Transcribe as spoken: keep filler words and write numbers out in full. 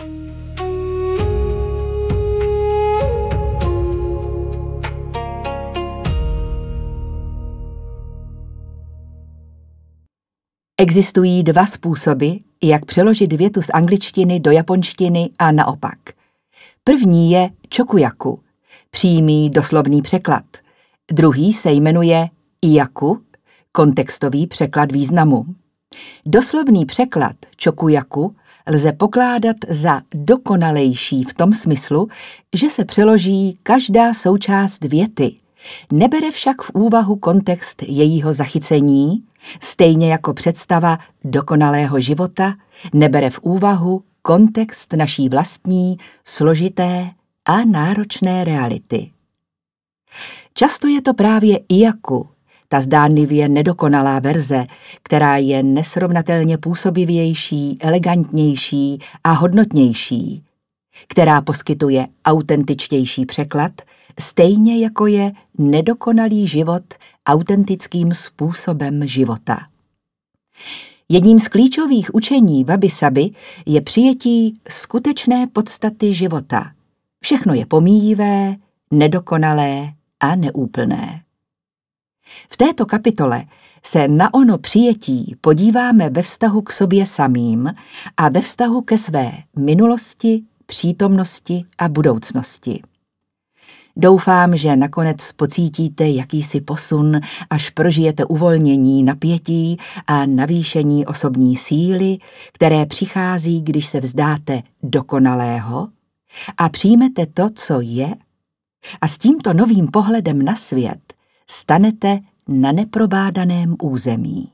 Existují dva způsoby, jak přeložit větu z angličtiny do japonštiny a naopak. První je chokujaku, přímý doslovný překlad. Druhý se jmenuje iyaku, kontextový překlad významu. Doslovný překlad chokujaku lze pokládat za dokonalejší v tom smyslu, že se přeloží každá součást věty, nebere však v úvahu kontext jejího zachycení, stejně jako představa dokonalého života nebere v úvahu kontext naší vlastní, složité a náročné reality. Často je to právě iyaku, ta zdánlivě nedokonalá verze, která je nesrovnatelně působivější, elegantnější a hodnotnější, která poskytuje autentičtější překlad, stejně jako je nedokonalý život autentickým způsobem života. Jedním z klíčových učení wabi-sabi je přijetí skutečné podstaty života. Všechno je pomíjivé, nedokonalé a neúplné. V této kapitole se na ono přijetí podíváme ve vztahu k sobě samým a ve vztahu ke své minulosti, přítomnosti a budoucnosti. Doufám, že nakonec pocítíte jakýsi posun, až prožijete uvolnění napětí a navýšení osobní síly, které přichází, když se vzdáte dokonalého a přijmete to, co je, a s tímto novým pohledem na svět stanete na neprobádaném území.